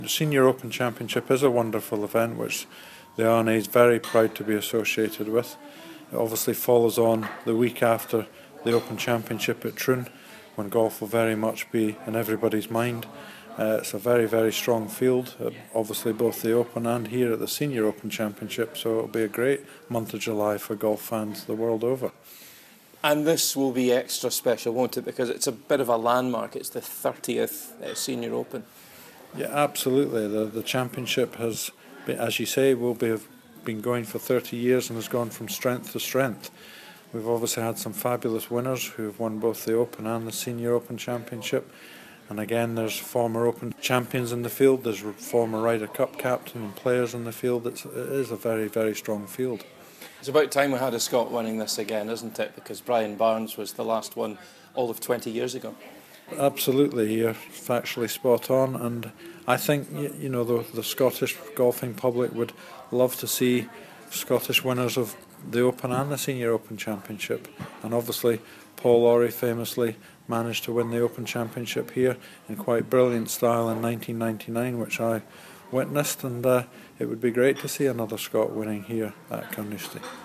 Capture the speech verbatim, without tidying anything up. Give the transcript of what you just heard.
The Senior Open Championship is a wonderful event which the R N A is very proud to be associated with. It obviously follows on the week after the Open Championship at Troon, when golf will very much be in everybody's mind. Uh, it's a very, very strong field, uh, obviously both the Open and here at the Senior Open Championship, so it'll be a great month of July for golf fans the world over. And this will be extra special, won't it? Because it's a bit of a landmark. It's the thirtieth uh, Senior Open. Yeah, absolutely. The the championship has, been, as you say, will be have been going for thirty years and has gone from strength to strength. We've obviously had some fabulous winners who have won both the Open and the Senior Open Championship. And again, there's former Open champions in the field. There's former Ryder Cup captain and players in the field. It's, it is a very, very strong field. It's about time we had a Scot winning this again, isn't it? Because Brian Barnes was the last one all of twenty years ago. Absolutely, you're factually spot on, and I think you know the, the Scottish golfing public would love to see Scottish winners of the Open and the Senior Open Championship. And obviously, Paul Lawrie famously managed to win the Open Championship here in quite brilliant style in nineteen ninety-nine, which I witnessed, and uh, it would be great to see another Scot winning here at Carnoustie.